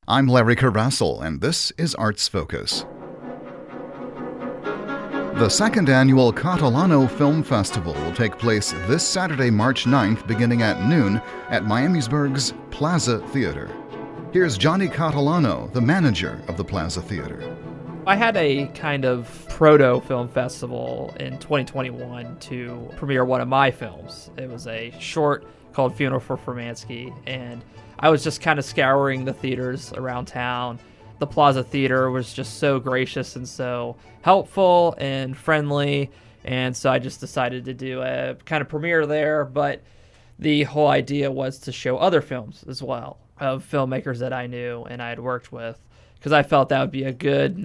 I'm Larry Carrassel, and this is Arts Focus. The second annual Catalano Film Festival will take place this Saturday, March 9th, beginning at noon at Miamisburg's Plaza Theater. Here's Johnny Catalano, the manager of the Plaza Theater. I had a kind of proto-film festival in 2021 to premiere one of my films. It was a short called Funeral for Furmansky, and I was just kind of scouring the theaters around town. The Plaza Theater was just so gracious and so helpful and friendly, and so I just decided to do a kind of premiere there, but the whole idea was to show other films as well of filmmakers that I knew and I had worked with, because I felt that would be a good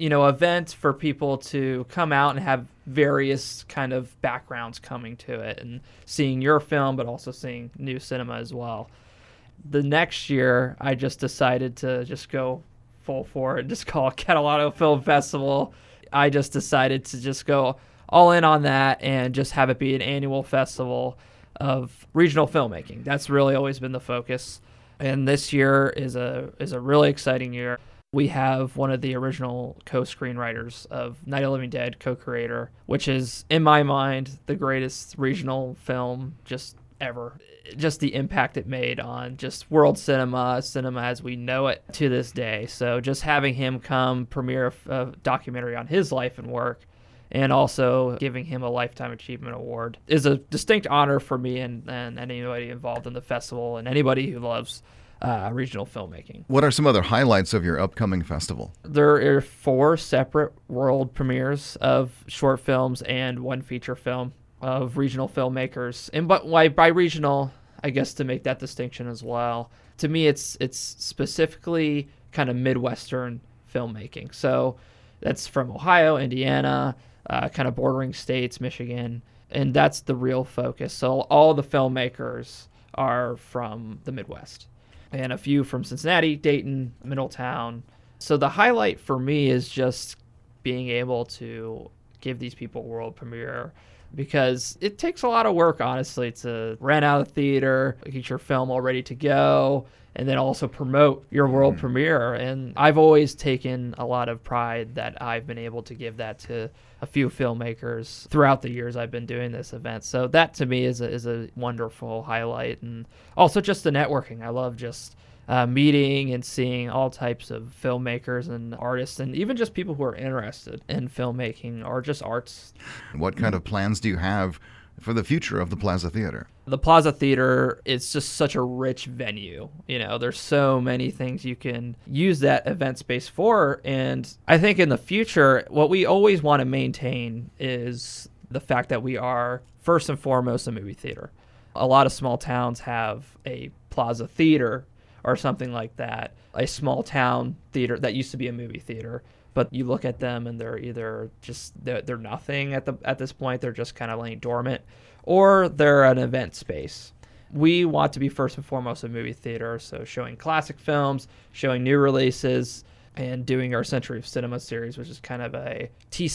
event for people to come out and have various kind of backgrounds coming to it and seeing your film, but also seeing new cinema as well. The next year, I just decided to just go full for it and just call it Catalano Film Festival. I just decided to just go all in on that and just have it be an annual festival of regional filmmaking. That's really always been the focus. And this year is a really exciting year. We have one of the original co-screenwriters of Night of the Living Dead, co-creator, which is, in my mind, the greatest regional film just ever. Just the impact it made on just world cinema as we know it to this day. So just having him come premiere a documentary on his life and work, and also giving him a Lifetime Achievement Award, is a distinct honor for me and anybody involved in the festival and anybody who loves regional filmmaking. What are some other highlights of your upcoming festival? There are 4 separate world premieres of short films and 1 feature film of regional filmmakers. And but by regional, I guess to make that distinction as well, to me it's specifically kind of Midwestern filmmaking. So that's from Ohio, Indiana, kind of bordering states, Michigan, and that's the real focus. So all the filmmakers are from the Midwest, and a few from Cincinnati, Dayton, Middletown. So the highlight for me is just being able to give these people world premiere, because it takes a lot of work, honestly, to rent out a theater, get your film all ready to go, and then also promote your world premiere. And I've always taken a lot of pride that I've been able to give that to a few filmmakers throughout the years I've been doing this event. So that to me is a wonderful highlight. And also just the networking. I love just meeting and seeing all types of filmmakers and artists, and even just people who are interested in filmmaking or just arts. What kind of plans do you have for the future of the Plaza Theater? The Plaza Theater is just such a rich venue. There's so many things you can use that event space for. And I think in the future, what we always want to maintain is the fact that we are first and foremost a movie theater. A lot of small towns have a Plaza Theater or something like that, a small town theater that used to be a movie theater. But you look at them and they're either just they're nothing at this point. They're just kind of laying dormant, or they're an event space. We want to be first and foremost a movie theater, so showing classic films, showing new releases, and doing our Century of Cinema series, which is kind of a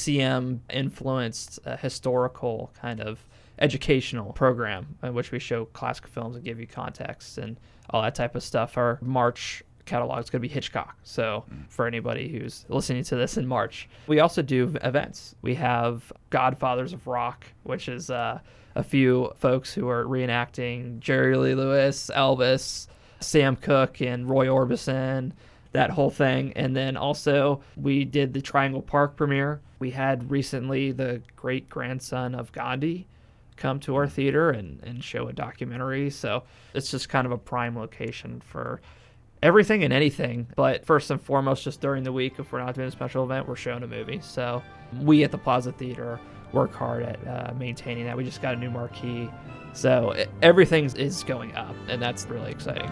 TCM influenced historical kind of educational program in which we show classic films and give you context and all that type of stuff. Our March catalog is going to be Hitchcock, so for anybody who's listening to this in March. We also do events. We have Godfathers of Rock, which is a few folks who are reenacting Jerry Lee Lewis, Elvis, Sam Cooke, and Roy Orbison, that whole thing. And then also we did the Triangle Park premiere. We had recently the great-grandson of Gandhi come to our theater and show a documentary. So it's just kind of a prime location for everything and anything. But first and foremost, just during the week, if we're not doing a special event, we're showing a movie. So we at the Plaza Theater work hard at maintaining that. We just got a new marquee. So everything is going up, and that's really exciting.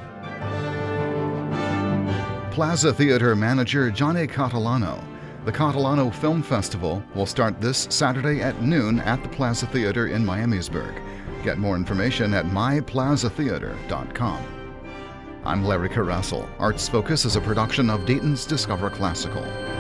Plaza Theater manager Johnny Catalano. The Catalano Film Festival will start this Saturday at noon at the Plaza Theater in Miamisburg. Get more information at myplazatheater.com. I'm Larry Carrassel. Arts Focus is a production of Dayton's Discover Classical.